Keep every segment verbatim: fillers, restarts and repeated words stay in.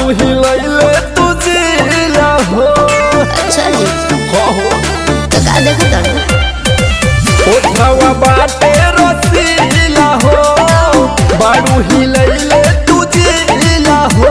बारू ही लैले तुझे हो। अच्छा जी हो हो तो का देखो तो ओठवा बाटे रसीला हो बारू ही लैले तुझे हो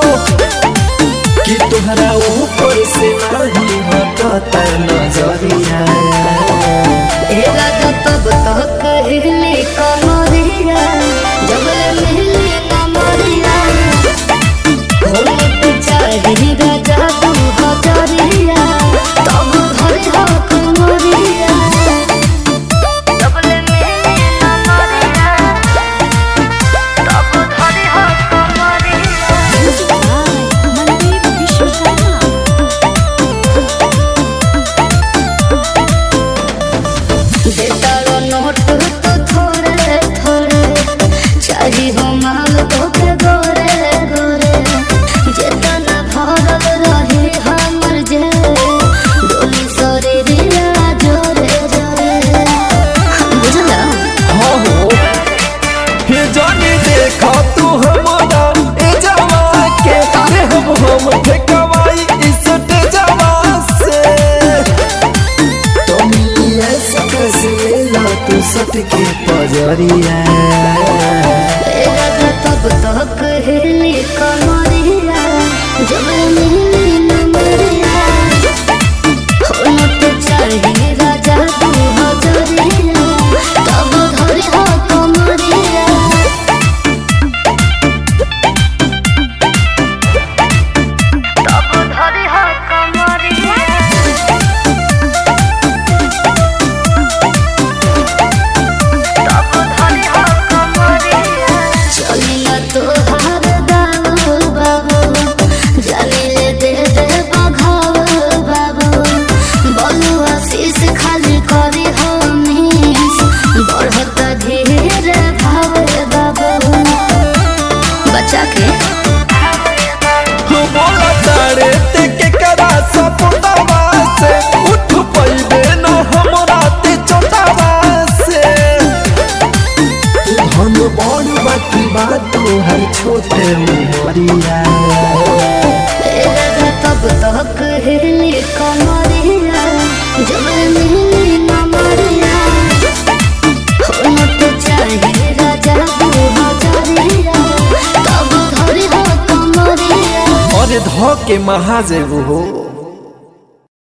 कि तुहरा ऊपर से नहीं हटता नजरिया एरा तो तब तक हिले कमरिया जब मिले कमरिया हम तो चाहे राजा तू हजरिया तब घर हो कमरिया जब मिले कमरिया तब घर हो कमरिया मनदीप विश्वकर्मा देतारो नोट तो थोड़े थोड़े चाही हो माल तो के गोरे गोरे जेतना भरल रही हमर जे डोली शरीरिया जोरे जोरे बुझला हो हो हे जानी देखा तू हमारा ए जवा के हम हम ठेकवाई इस जवा से तुम ये सकस लेला तू सटके पजरिया एरा तब तक हिली कमरिया जब मिली नमरिया हम तो चाहे राजा तू हजरिया तब घर हो कमरिया तब घर हो कमरिया चलिया तोहार दाऊ बाबू जाने दे दे बघाऊ बाबू बोलू आशीष खाली करी हो मिस बढ़त धीरे भाव बाबू बच्चा के बोला तारे ते के करा सपनावा से उठ पइबे न हमरा ते चोटावा से धन बड़ बाकी बात हर छोटे उमरिया एरा तब तक हिली कमरिया जब मिली नमरिया हम तो चाहे राजा तू हजरिया तब घर हो कमरिया और ध के महाजेब हो।